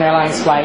American Airlines Flight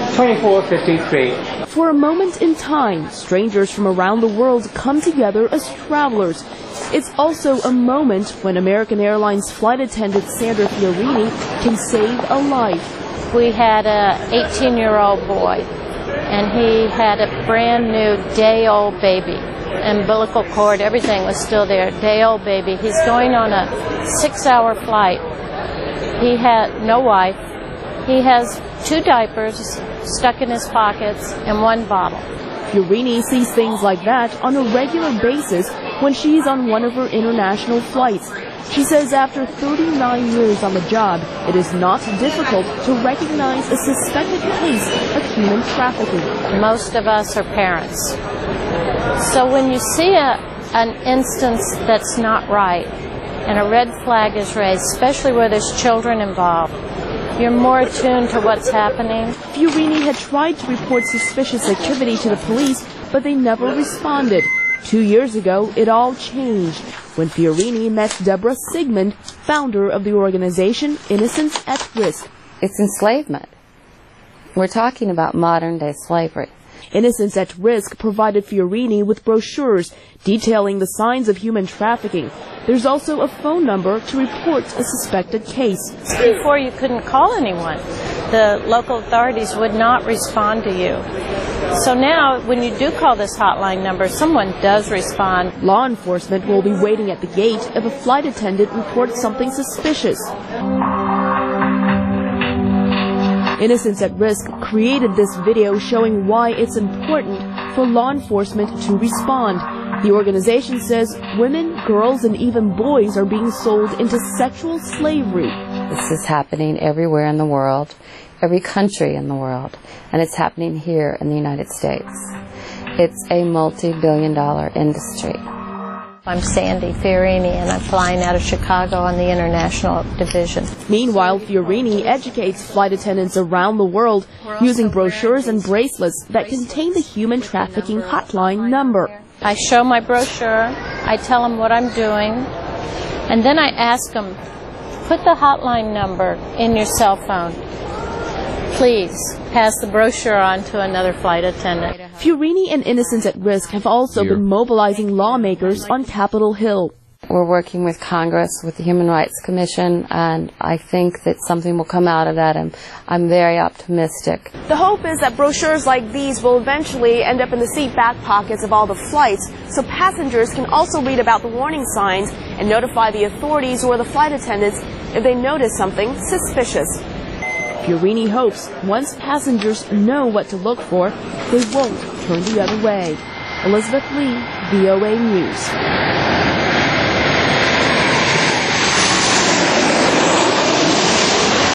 2453. For a moment in time, strangers from around the world come together as travelers. It's also a moment when American Airlines flight attendant Sandra Fiorini can save a life. We had an 18-year-old boy, and he had a brand new day-old baby. Umbilical cord, everything was still there, day-old baby. He's going on a 6-hour flight. He had no wife. He has 2 diapers stuck in his pockets and 1 bottle. Fiorini sees things like that on a regular basis when she's on one of her international flights. She says after 39 years on the job, it is not difficult to recognize a suspected case of human trafficking. Most of us are parents. So when you see an instance that's not right and a red flag is raised, especially where there's children involved, you're more attuned to what's happening. Fiorini had tried to report suspicious activity to the police, but they never responded. 2 years ago, it all changed when Fiorini met Deborah Sigmund, founder of the organization Innocence at Risk. It's enslavement. We're talking about modern-day slavery. Innocence at Risk provided Fiorini with brochures detailing the signs of human trafficking. There's also a phone number to report a suspected case. Before you couldn't call anyone. The local authorities would not respond to you. So now, when you do call this hotline number, someone does respond. Law enforcement will be waiting at the gate if a flight attendant reports something suspicious. Innocence at Risk created this video showing why it's important for law enforcement to respond. The organization says women, girls, and even boys are being sold into sexual slavery. This is happening everywhere in the world, every country in the world, and it's happening here in the United States. It's a multi-billion-dollar industry. I'm Sandy Fiorini, and I'm flying out of Chicago on the International Division. Meanwhile, Fiorini educates flight attendants around the world using brochures and bracelets that contain the human trafficking hotline number. I show my brochure, I tell them what I'm doing, and then I ask them, put the hotline number in your cell phone. Please pass the brochure on to another flight attendant. Fiorini and Innocence at Risk have also been mobilizing lawmakers on Capitol Hill. We're working with Congress, with the Human Rights Commission, and I think that something will come out of that, and I'm very optimistic. The hope is that brochures like these will eventually end up in the seat back pockets of all the flights, so passengers can also read about the warning signs and notify the authorities or the flight attendants if they notice something suspicious. Fiorini hopes once passengers know what to look for, they won't turn the other way. Elizabeth Lee, VOA News.